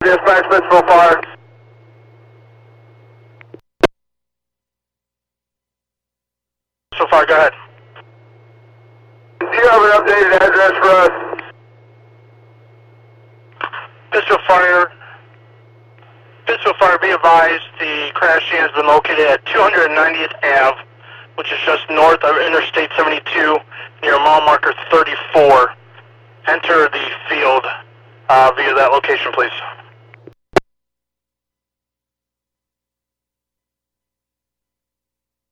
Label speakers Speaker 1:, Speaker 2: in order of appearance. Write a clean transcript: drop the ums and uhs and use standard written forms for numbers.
Speaker 1: dispatch, Pittsville Fire.
Speaker 2: So far, go ahead.
Speaker 1: Do you have an updated address for us?
Speaker 2: Pittsville Fire, be advised, the crash scene has been located at 290th Ave, which is just north of Interstate 72, near mile marker 34. Enter the field via that location, please.